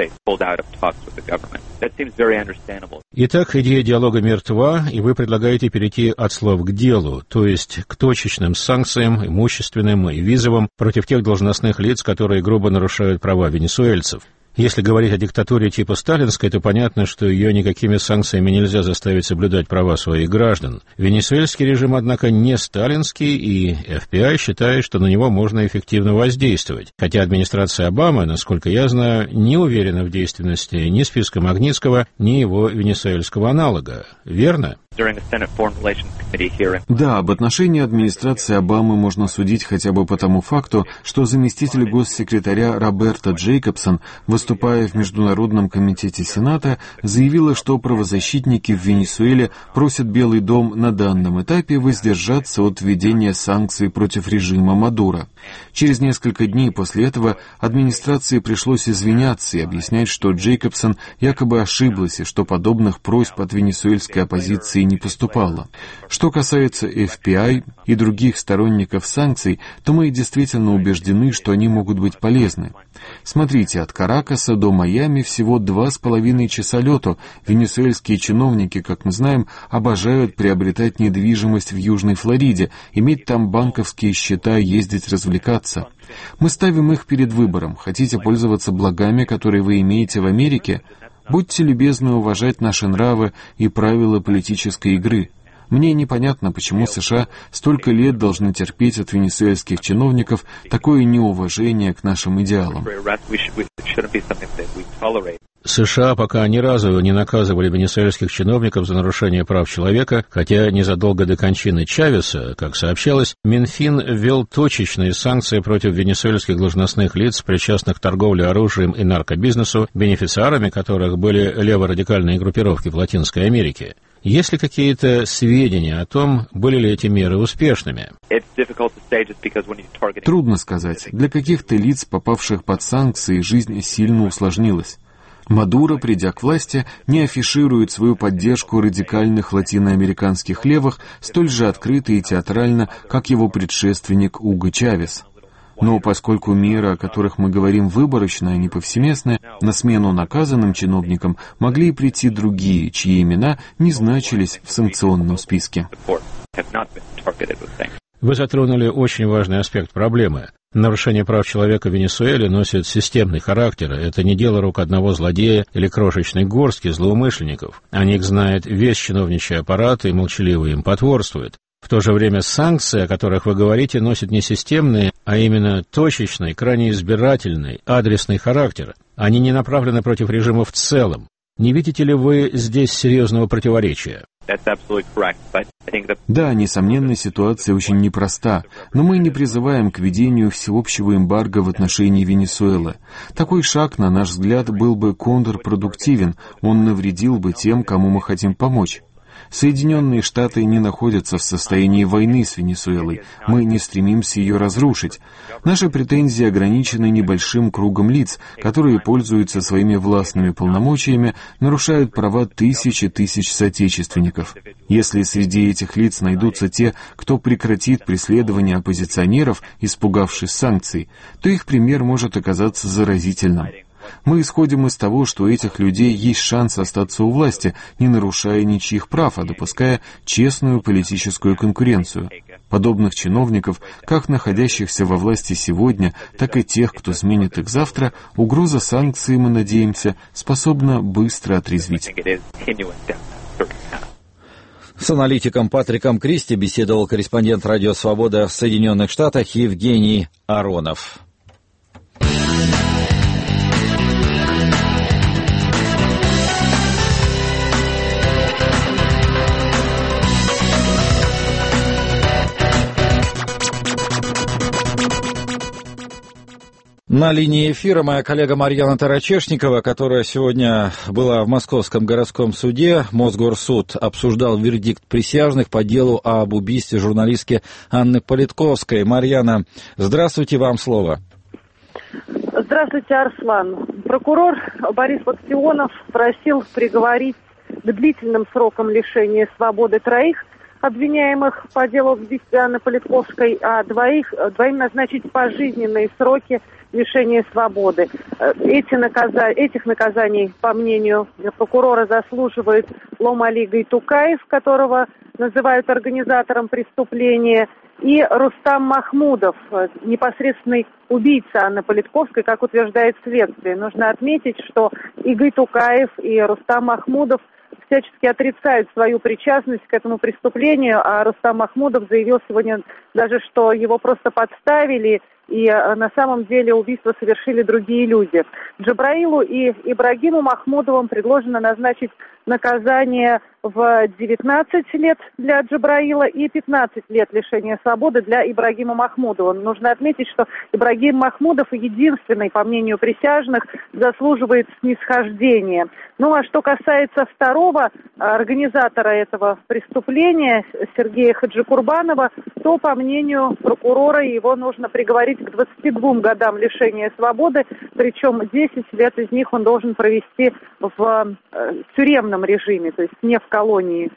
Итак, идея диалога мертва, и вы предлагаете перейти от слов к делу, то есть к точечным санкциям, имущественным и визовым против тех должностных лиц, которые грубо нарушают права венесуэльцев. Если говорить о диктатуре типа сталинской, то понятно, что ее никакими санкциями нельзя заставить соблюдать права своих граждан. Венесуэльский режим, однако, не сталинский, и FBI считает, что на него можно эффективно воздействовать. Хотя администрация Обамы, насколько я знаю, не уверена в действенности ни списка Магнитского, ни его венесуэльского аналога. Верно? Да, об отношении администрации Обамы можно судить хотя бы по тому факту, что заместитель госсекретаря Роберта Джейкобсон, выступая в Международном комитете Сената, заявила, что правозащитники в Венесуэле просят Белый дом на данном этапе воздержаться от введения санкций против режима Мадуро. Через несколько дней после этого администрации пришлось извиняться и объяснять, что Джейкобсон якобы ошиблась и что подобных просьб от венесуэльской оппозиции не поступало. Что касается FBI и других сторонников санкций, то мы действительно убеждены, что они могут быть полезны. Смотрите, от Каракаса до Майами всего 2,5 часа лету. Венесуэльские чиновники, как мы знаем, обожают приобретать недвижимость в Южной Флориде, иметь там банковские счета, ездить развлекаться. Мы ставим их перед выбором. Хотите пользоваться благами, которые вы имеете в Америке? Будьте любезны уважать наши нравы и правила политической игры. Мне непонятно, почему США столько лет должны терпеть от венесуэльских чиновников такое неуважение к нашим идеалам. США пока ни разу не наказывали венесуэльских чиновников за нарушение прав человека, хотя незадолго до кончины Чавеса, как сообщалось, Минфин ввел точечные санкции против венесуэльских должностных лиц, причастных к торговле оружием и наркобизнесу, бенефициарами которых были леворадикальные группировки в Латинской Америке. Есть ли какие-то сведения о том, были ли эти меры успешными? Трудно сказать. Для каких-то лиц, попавших под санкции, жизнь сильно усложнилась. Мадуро, придя к власти, не афиширует свою поддержку радикальных латиноамериканских левых столь же открыто и театрально, как его предшественник Уго Чавес. Но поскольку меры, о которых мы говорим, выборочные, а не повсеместные, на смену наказанным чиновникам могли и прийти другие, чьи имена не значились в санкционном списке. Вы затронули очень важный аспект проблемы. Нарушение прав человека в Венесуэле носит системный характер. Это не дело рук одного злодея или крошечной горстки злоумышленников. О них знает весь чиновничий аппарат и молчаливо им потворствует. В то же время санкции, о которых вы говорите, носят не системный, а именно точечный, крайне избирательный, адресный характер. Они не направлены против режима в целом. Не видите ли вы здесь серьезного противоречия? Да, несомненно, ситуация очень непроста, но мы не призываем к введению всеобщего эмбарго в отношении Венесуэлы. Такой шаг, на наш взгляд, был бы контрпродуктивен, он навредил бы тем, кому мы хотим помочь. Соединенные Штаты не находятся в состоянии войны с Венесуэлой. Мы не стремимся ее разрушить. Наши претензии ограничены небольшим кругом лиц, которые пользуются своими властными полномочиями, нарушают права тысяч и тысяч соотечественников. Если среди этих лиц найдутся те, кто прекратит преследование оппозиционеров, испугавшись санкций, то их пример может оказаться заразительным. Мы исходим из того, что у этих людей есть шанс остаться у власти, не нарушая ничьих прав, а допуская честную политическую конкуренцию. Подобных чиновников, как находящихся во власти сегодня, так и тех, кто сменит их завтра, угроза санкций, мы надеемся, способна быстро отрезвить. С аналитиком Патриком Кристи беседовал корреспондент «Радио Свобода» в Соединенных Штатах Евгений Аронов. На линии эфира моя коллега Марьяна Тарачешникова, которая сегодня была в Московском городском суде. Мосгорсуд обсуждал вердикт присяжных по делу об убийстве журналистки Анны Политковской. Марьяна, здравствуйте, вам слово. Здравствуйте, Арслан. Прокурор Борис Бактионов просил приговорить к длительным срокам лишения свободы троих обвиняемых по делу об убийстве Анны Политковской, а двоим назначить пожизненные сроки лишения свободы. Этих наказаний, по мнению прокурора, заслуживает Ломали Гайтукаев, которого называют организатором преступления, и Рустам Махмудов, непосредственный убийца Анны Политковской, как утверждает следствие. Нужно отметить, что и Гайтукаев, и Рустам Махмудов всячески отрицают свою причастность к этому преступлению, а Рустам Махмудов заявил сегодня даже, что его просто подставили, и на самом деле убийство совершили другие люди. Джабраилу и Ибрагиму Махмудовым предложено назначить наказание в 19 лет для Джабраила и 15 лет лишения свободы для Ибрагима Махмудова. Нужно отметить, что Ибрагим Махмудов единственный, по мнению присяжных, заслуживает снисхождения. Ну а что касается второго организатора этого преступления, Сергея Хаджикурбанова, то, по мнению прокурора, его нужно приговорить к 22 годам лишения свободы, причем 10 лет из них он должен провести в тюремном режиме, то есть не в колонии.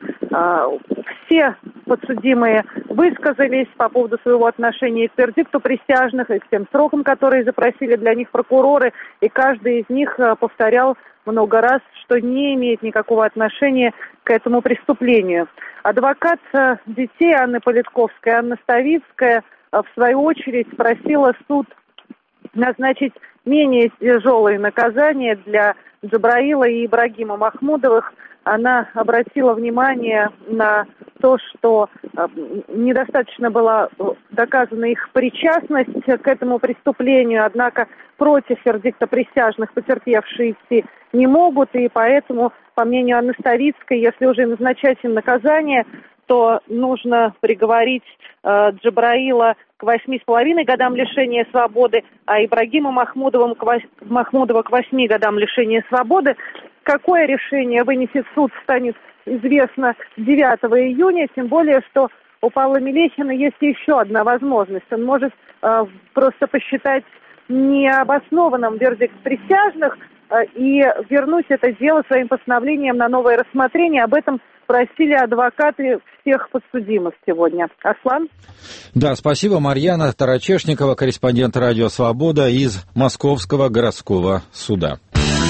Все подсудимые высказались по поводу своего отношения к вердикту присяжных и к тем срокам, которые запросили для них прокуроры, и каждый из них повторял много раз, что не имеет никакого отношения к этому преступлению. Адвокат детей Анны Политковской, Анна Ставицкая, в свою очередь просила суд назначить менее тяжелые наказания для Джабраила и Ибрагима Махмудовых. она обратила внимание на то, что недостаточно была доказана их причастность к этому преступлению, однако против вердикта присяжных потерпевшие идти не могут, и поэтому, по мнению Анны Ставицкой, если уже назначать им наказание, то нужно приговорить Джабраила к 8,5 годам лишения свободы, а Ибрагима Махмудова к 8 годам лишения свободы. Какое решение вынесет суд, станет известно 9 июня, тем более, что у Павла Мелехина есть еще одна возможность. Он может просто посчитать необоснованным вердикт присяжных и вернуть это дело своим постановлением на новое рассмотрение. Об этом просили адвокаты всех подсудимых сегодня. Аслан? Да, спасибо. Марьяна Тарачешникова, корреспондент «Радио Свобода» из Московского городского суда.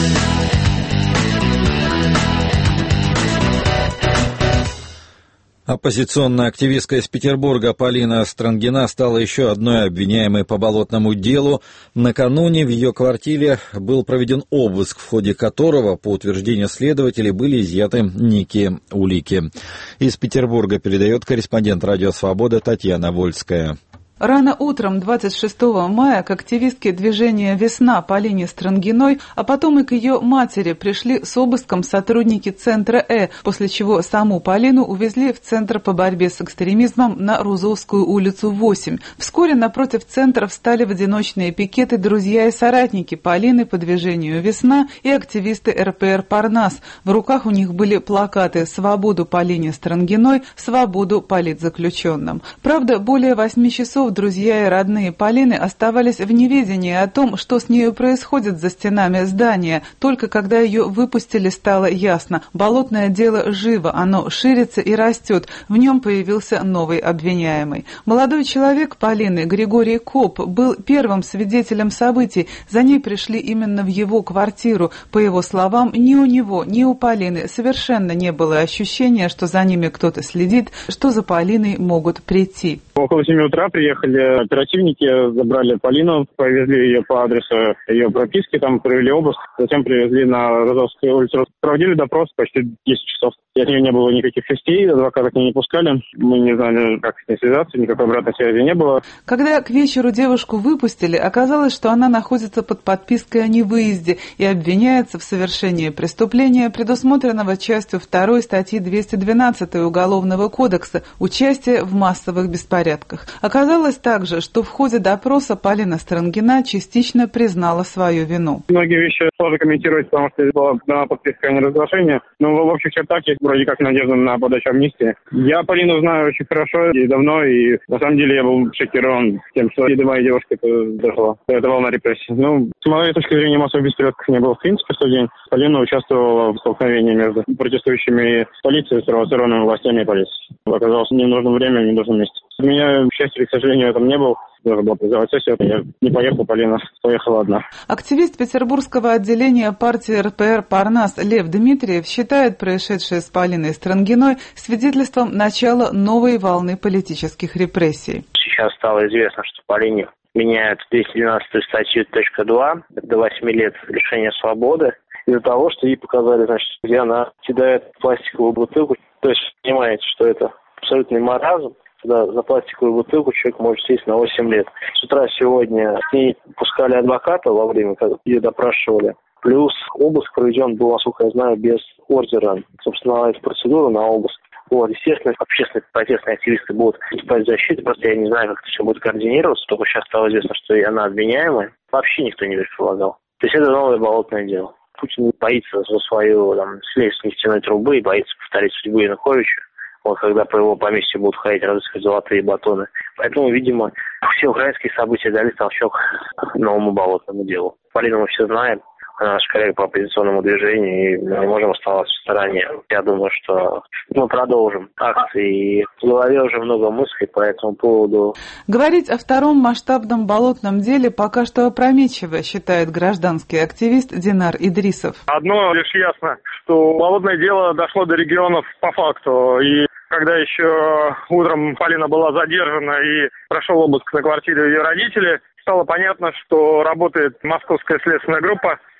Оппозиционная активистка из Петербурга Полина Странгина стала еще одной обвиняемой по болотному делу. Накануне в ее квартире был проведен обыск, в ходе которого, по утверждению следователей, были изъяты некие улики. Из Петербурга передает корреспондент «Радио Свобода» Татьяна Вольская. Рано утром 26 мая к активистке движения «Весна» Полине Странгиной, а потом и к ее матери пришли с обыском сотрудники Центра после чего саму Полину увезли в Центр по борьбе с экстремизмом на Розовскую улицу 8. Вскоре напротив центра встали в одиночные пикеты друзья и соратники Полины по движению «Весна» и активисты РПР «Парнас». В руках у них были плакаты «Свободу Полине Странгиной», «Свободу политзаключенным». Правда, более 8 часов друзья и родные Полины оставались в неведении о том, что с нею происходит за стенами здания. Только когда ее выпустили, стало ясно. Болотное дело живо, оно ширится и растет. В нем появился новый обвиняемый. Молодой человек Полины, Григорий Коп, был первым свидетелем событий. За ней пришли именно в его квартиру. По его словам, ни у него, ни у Полины совершенно не было ощущения, что за ними кто-то следит, что за Полиной могут прийти. Около 7 утра приехали оперативники, забрали Полину, повезли ее по адресу ее прописки, там провели обыск, затем привезли на Розовскую улицу. Проводили допрос почти 10 часов. От нее не было никаких вестей, адвоката к ней не пускали. Мы не знали, как с ней связаться, никакой обратной связи не было. Когда к вечеру девушку выпустили, оказалось, что она находится под подпиской о невыезде и обвиняется в совершении преступления, предусмотренного частью 2 статьи 212 Уголовного кодекса «Участие в массовых беспорядках». Оказалось также, что в ходе допроса Полина Странгина частично признала свою вину. Многие вещи сложно комментировать, потому что была дана подписка о неразглашении. Но в общих чертах есть вроде как надежда на подачу амнистии. Я Полину знаю очень хорошо и давно, и на самом деле я был шокирован тем, что и до моей девушки это дошло. Это волна репрессий. С моей точки зрения массовых беспорядков не было в принципе в тот день. Полина участвовала в столкновении между протестующими полицией, спровоцированными властями и полицией. Оказалось в ненужном время, в ненужном месте. У меня, к счастью или к сожалению, этом не был. Должен был призывать сессию, я не поехал, Полина поехала одна. Активист петербургского отделения партии РПР «Парнас» Лев Дмитриев считает происшедшее с Полиной Странгиной свидетельством начала новой волны политических репрессий. Сейчас стало известно, что Полине меняют 212 статью .2, до 8 лет лишения свободы, из-за того, что ей показали, где она кидает пластиковую бутылку. То есть понимаете, что это абсолютный маразм. Когда за пластиковую бутылку человек может сесть на 8 лет. С утра сегодня с ней пускали адвоката во время, когда ее допрашивали. Плюс обыск проведен был, насколько я знаю, без ордера. Собственно, эту процедуру на обыск. Естественно, общественные протестные активисты будут искать защиту, просто я не знаю, как это все будет координироваться. Только сейчас стало известно, что и она обвиняемая. Вообще никто не предполагал. То есть это новое болотное дело. Путин боится за свою слезть с нефтяной трубы и боится повторить судьбу Януковича. Когда по его поместью будут ходить разыскивать золотые батоны. Поэтому, видимо, все украинские события дали толчок к новому болотному делу. Полину мы все знаем, она наш коллега по оппозиционному движению, и мы не можем оставаться в стороне. Я думаю, что мы продолжим акции, и в голове уже много мыслей по этому поводу. Говорить о втором масштабном болотном деле пока что опрометчиво, считает гражданский активист Динар Идрисов. Одно лишь ясно, что болотное дело дошло до регионов по факту, и когда еще утром Полина была задержана и прошел обыск на квартире ее родителей, стало понятно, что работает московская следственная группа,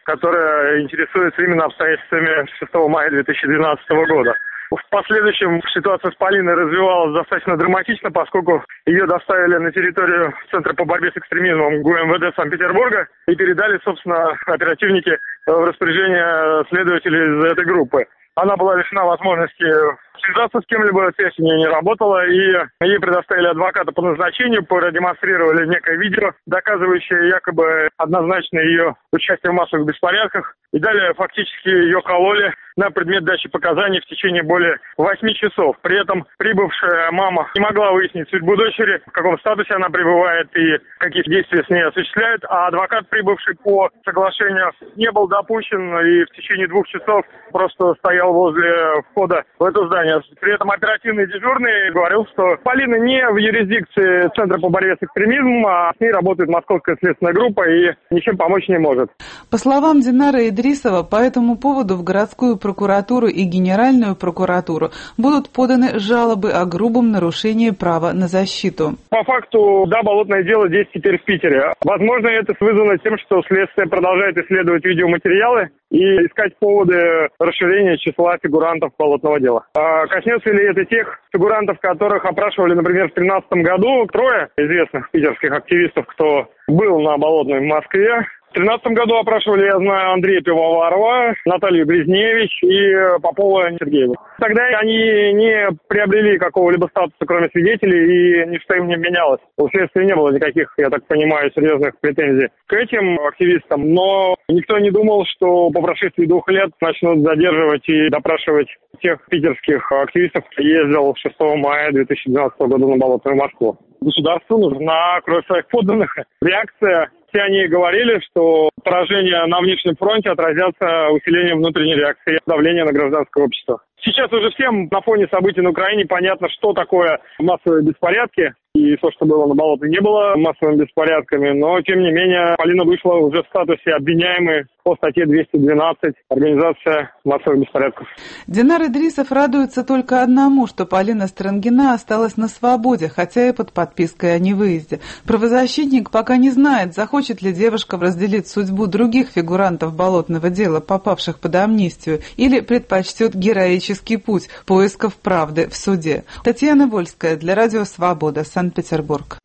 которая интересуется именно обстоятельствами 6 мая 2012 года. В последующем ситуация с Полиной развивалась достаточно драматично, поскольку ее доставили на территорию Центра по борьбе с экстремизмом ГУМВД Санкт-Петербурга и передали, собственно, оперативники в распоряжение следователей из этой группы. Она была лишена возможности связаться с кем-либо, связь у нее не работала, и ей предоставили адвоката по назначению, продемонстрировали некое видео, доказывающее якобы однозначно ее участие в массовых беспорядках, и далее фактически ее кололи на предмет дачи показаний в течение более 8 часов. При этом прибывшая мама не могла выяснить судьбу дочери, в каком статусе она пребывает и какие действия с ней осуществляют, а адвокат, прибывший по соглашению, не был допущен и в течение 2 часов просто стоял возле входа в это здание. При этом оперативный дежурный говорил, что Полина не в юрисдикции Центра по борьбе с экстремизмом, а с ней работает Московская следственная группа и ничем помочь не может. По словам Динары Идрисова, по этому поводу в городскую прокуратуру и Генеральную прокуратуру будут поданы жалобы о грубом нарушении права на защиту. По факту, да, болотное дело здесь теперь в Питере. Возможно, это вызвано тем, что следствие продолжает исследовать видеоматериалы и искать поводы расширения числа фигурантов болотного дела. Коснется ли это тех фигурантов, которых опрашивали, например, в 2013 году? 3 известных питерских активистов, кто был на Болотной в Москве. В 2013 году опрашивали, я знаю, Андрея Пивоварова, Наталью Грязневич и Попова Сергеева. Тогда они не приобрели какого-либо статуса, кроме свидетелей, и ничто им не менялось. У следствия не было никаких, я так понимаю, серьезных претензий к этим активистам, но никто не думал, что по прошествии 2 лет начнут задерживать и допрашивать тех питерских активистов, кто ездил 6 мая 2012 года на Болотную Москву. Государству нужна кровь своих подданных. Реакция. Все они говорили, что поражения на внешнем фронте отразятся усилением внутренней реакции и давления на гражданское общество. Сейчас уже всем на фоне событий на Украине понятно, что такое массовые беспорядки. И то, что было на Болотной, не было массовыми беспорядками, но, тем не менее, Полина вышла уже в статусе обвиняемой по статье 212 «Организация массовых беспорядков». Динар Идрисов радуется только одному, что Полина Странгина осталась на свободе, хотя и под подпиской о невыезде. Правозащитник пока не знает, захочет ли девушка разделить судьбу других фигурантов болотного дела, попавших под амнистию, или предпочтет героический путь поисков правды в суде. Татьяна Вольская для Радио Свобода, Санкт-Петербург.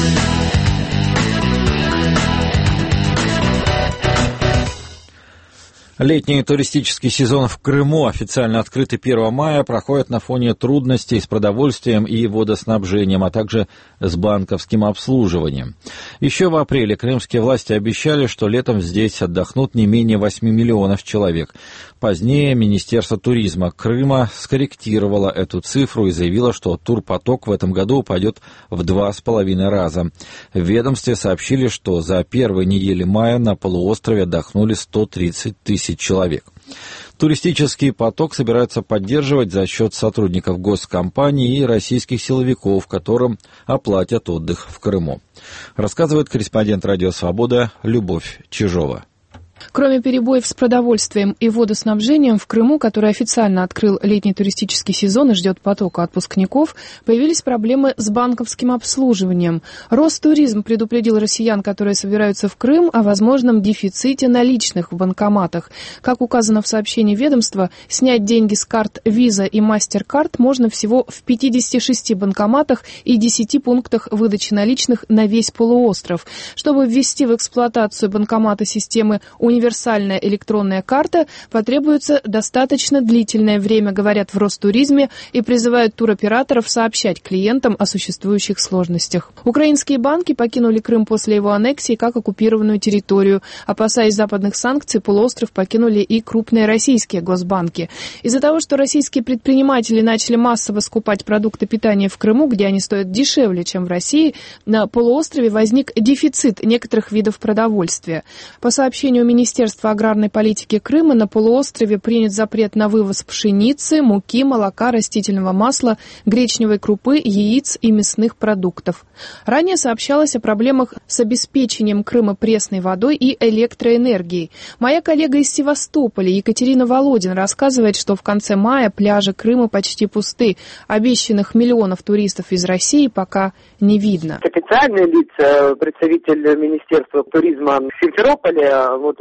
Летний туристический сезон в Крыму, официально открытый 1 мая, проходит на фоне трудностей с продовольствием и водоснабжением, а также с банковским обслуживанием. Еще в апреле крымские власти обещали, что летом здесь отдохнут не менее 8 миллионов человек. Позднее Министерство туризма Крыма скорректировало эту цифру и заявило, что турпоток в этом году упадет в 2,5 раза. В ведомстве сообщили, что за первые недели мая на полуострове отдохнули 130 тысяч человек. Туристический поток собираются поддерживать за счет сотрудников госкомпаний и российских силовиков, которым оплатят отдых в Крыму. Рассказывает корреспондент «Радио Свобода» Любовь Чижова. Кроме перебоев с продовольствием и водоснабжением, в Крыму, который официально открыл летний туристический сезон и ждет потока отпускников, появились проблемы с банковским обслуживанием. Ростуризм предупредил россиян, которые собираются в Крым, о возможном дефиците наличных в банкоматах. Как указано в сообщении ведомства, снять деньги с карт Visa и MasterCard можно всего в 56 банкоматах и 10 пунктах выдачи наличных на весь полуостров. Чтобы ввести в эксплуатацию банкоматы системы «Универсальная электронная карта», потребуется достаточно длительное время, говорят в Ростуризме, и призывают туроператоров сообщать клиентам о существующих сложностях. Украинские банки покинули Крым после его аннексии как оккупированную территорию. Опасаясь западных санкций, полуостров покинули и крупные российские госбанки. Из-за того, что российские предприниматели начали массово скупать продукты питания в Крыму, где они стоят дешевле, чем в России, на полуострове возник дефицит некоторых видов продовольствия. По сообщению Министерства аграрной политики Крыма, на полуострове принят запрет на вывоз пшеницы, муки, молока, растительного масла, гречневой крупы, яиц и мясных продуктов. Ранее сообщалось о проблемах с обеспечением Крыма пресной водой и электроэнергией. Моя коллега из Севастополя Екатерина Володин рассказывает, что в конце мая пляжи Крыма почти пусты. Обещанных миллионов туристов из России пока не видно. Официальные лица, представитель Министерства туризма в Симферополе, у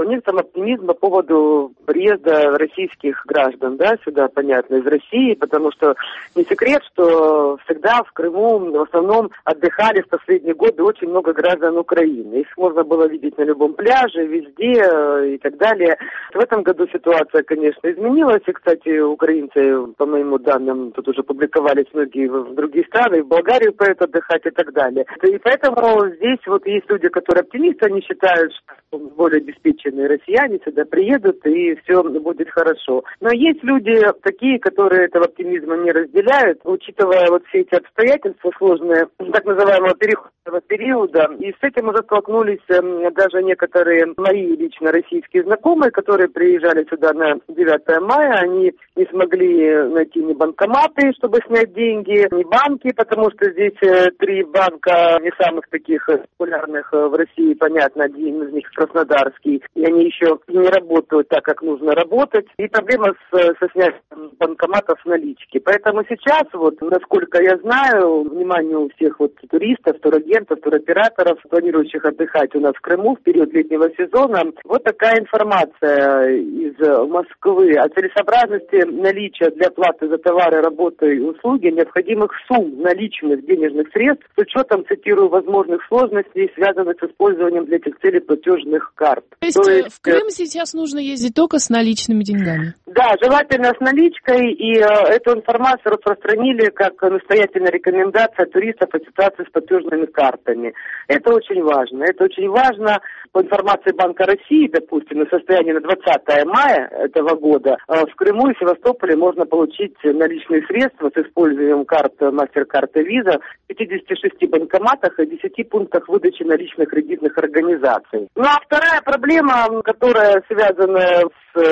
у них там оптимизм по поводу приезда российских граждан, да, сюда, понятно, из России, потому что не секрет, что всегда в Крыму в основном отдыхали в последние годы очень много граждан Украины. Их можно было видеть на любом пляже, везде и так далее. В этом году ситуация, конечно, изменилась. И, кстати, украинцы, по моим данным, тут уже публиковались многие в другие страны, в Болгарию поедут отдыхать и так далее. И поэтому здесь вот есть люди, которые оптимисты, они считают, что более обеспеченные россияне сюда приедут и все будет хорошо. Но есть люди такие, которые этого оптимизма не разделяют, учитывая вот все эти обстоятельства сложные, так называемого переходного периода. И с этим уже столкнулись даже некоторые мои лично российские знакомые, которые приезжали сюда на 9 мая. Они не смогли найти ни банкоматы, чтобы снять деньги, ни банки, потому что здесь 3 банка не самых таких популярных в России, понятно, один из них краснодарский, и они еще не работают так, как нужно работать. И проблема со снятием банкоматов с налички. Поэтому сейчас, вот, насколько я знаю, внимание у всех вот туристов, турагентов, туроператоров, планирующих отдыхать у нас в Крыму в период летнего сезона, вот такая информация из Москвы о целесообразности наличия для оплаты за товары, работы и услуги необходимых сумм наличных денежных средств с учетом, цитирую, возможных сложностей, связанных с использованием для этих целей платежных карт. То есть в Крым сейчас нужно ездить только с наличными деньгами? Да, желательно с наличкой, и эту информацию распространили как настоятельная рекомендация туристов о ситуации с платежными картами. Это очень важно. Это очень важно. По информации Банка России, допустим, на состояние на 20 мая этого года в Крыму и Севастополе можно получить наличные средства с использованием карт MasterCard и Visa в 56 банкоматах и 10 пунктах выдачи наличных кредитных организаций. Ну а вторая проблема, которая связана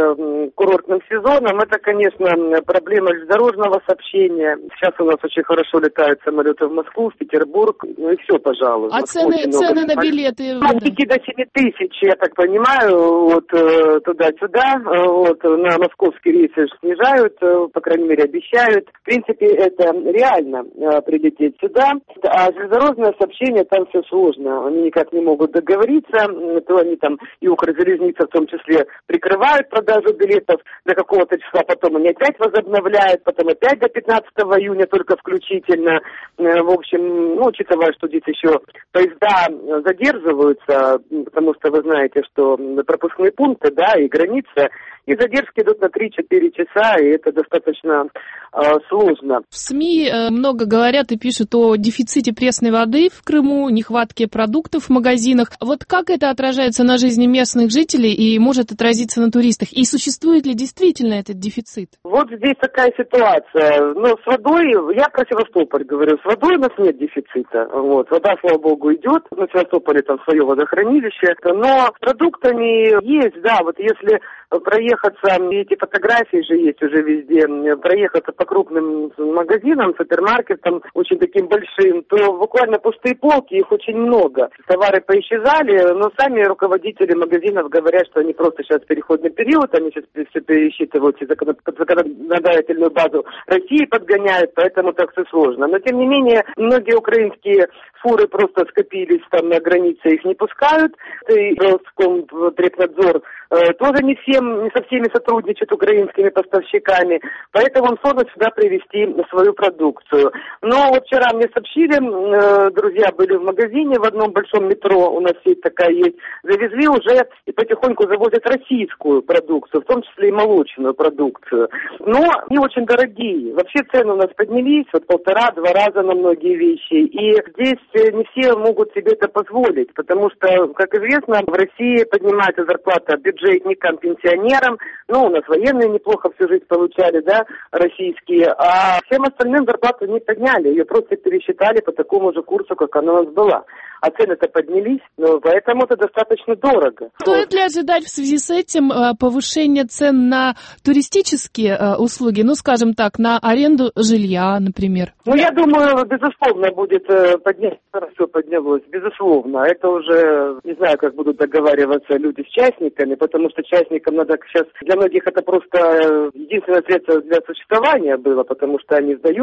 с курортным сезоном, это, конечно, проблема железнодорожного сообщения. Сейчас у нас очень хорошо летают самолеты в Москву, в Петербург, ну и все, пожалуй. А цены на билеты? От 5 до 7 тысяч, я так понимаю, вот туда-сюда, вот на московские рейсы снижают, по крайней мере, обещают. В принципе, это реально прилететь сюда. А железнодорожное сообщение, там все сложно. Они никак не могут договориться, то они там и Укрзалезница в том числе прикрывают продажу билетов до какого-то числа, потом они опять возобновляют, потом опять до 15 июня только включительно. В общем, ну, учитывая, что здесь еще поезда задерживаются, потому что вы знаете, что пропускные пункты, да, и граница, и задержки идут на 3-4 часа, и это достаточно сложно. В СМИ много говорят и пишут о дефиците пресной воды в Крыму, нехватке продуктов в магазинах. Вот как это отражается на жизни местных жителей и может отразиться на туристах? И существует ли действительно этот дефицит? Вот здесь такая ситуация. Ну, с водой, я про Севастополь говорю, с водой у нас нет дефицита. Вот. Вода, слава богу, идет. На Севастополе там свое водохранилище. Но с продуктами есть, да, вот если проехаться, эти фотографии же есть уже везде, проехаться по крупным магазинам, супермаркетам, очень таким большим, то буквально пустые полки, их очень много. Товары поисчезали, но сами руководители магазинов говорят, что они просто сейчас в переходный период, они сейчас все пересчитывают законодательную базу России, подгоняют, поэтому так все сложно. Но тем не менее, многие украинские фуры просто скопились там на границе, их не пускают, и Роскомтребнадзор тоже не со всеми сотрудничает украинскими поставщиками, поэтому он сложно сюда привезти свою продукцию. Но вот вчера мне сообщили, друзья были в магазине в одном большом метро, у нас сеть такая есть, завезли уже и потихоньку завозят российскую продукцию, в том числе и молочную продукцию. Но они очень дорогие. Вообще цены у нас поднялись вот 1,5-2 раза на многие вещи, и здесь не все могут себе это позволить, потому что, как известно, в России поднимается зарплата бюджетникам, пенсионерам, ну, у нас военные неплохо всю жизнь получали, да, российские, а всем остальным зарплату не подняли, ее просто пересчитали по такому же курсу, как она у нас была. А цены-то поднялись, но поэтому это достаточно дорого. Стоит ли ожидать в связи с этим повышения цен на туристические услуги, ну, скажем так, на аренду жилья, например? Ну, я думаю, безусловно, будет подняться, все поднялось, безусловно. Это уже, не знаю, как будут договариваться люди с частниками, потому что частникам надо сейчас, для многих это просто единственное средство для существования было, потому что они сдают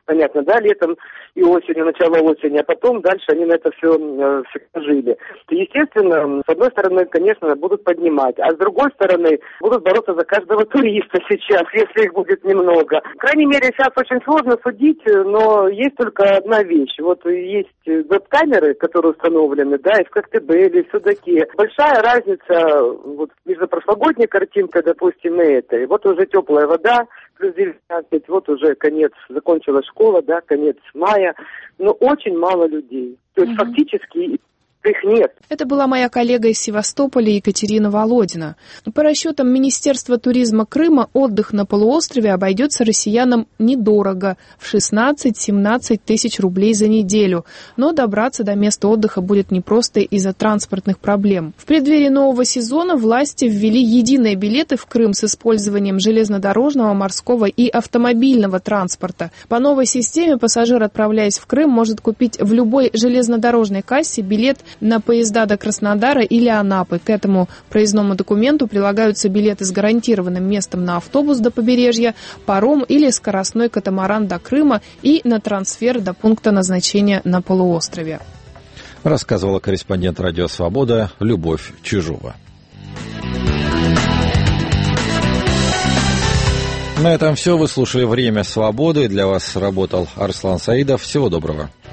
понятно, да, летом и осенью, начало осени, а потом дальше они на это все жили. Естественно, с одной стороны, конечно, будут поднимать, а с другой стороны, будут бороться за каждого туриста сейчас, если их будет немного. По крайней мере, сейчас очень сложно судить, но есть только одна вещь. Вот есть веб-камеры, которые установлены, да, и в Коктебеле, и в Судаке. Большая разница вот между прошлогодней картинкой, допустим, и этой. Вот уже теплая вода, плюс 19, вот уже конец, закончилась школа, да, конец мая, но очень мало людей. То есть фактически их нет. Это была моя коллега из Севастополя Екатерина Володина. По расчетам Министерства туризма Крыма, отдых на полуострове обойдется россиянам недорого, в 16-17 тысяч рублей за неделю. Но добраться до места отдыха будет непросто из-за транспортных проблем. В преддверии нового сезона власти ввели единые билеты в Крым с использованием железнодорожного, морского и автомобильного транспорта. По новой системе пассажир, отправляясь в Крым, может купить в любой железнодорожной кассе билет на поезда до Краснодара или Анапы. К этому проездному документу прилагаются билеты с гарантированным местом на автобус до побережья, паром или скоростной катамаран до Крыма и на трансфер до пункта назначения на полуострове. Рассказывала корреспондент «Радио Свобода» Любовь Чижова. На этом все. Вы слушали «Время свободы». Для вас работал Арслан Саидов. Всего доброго.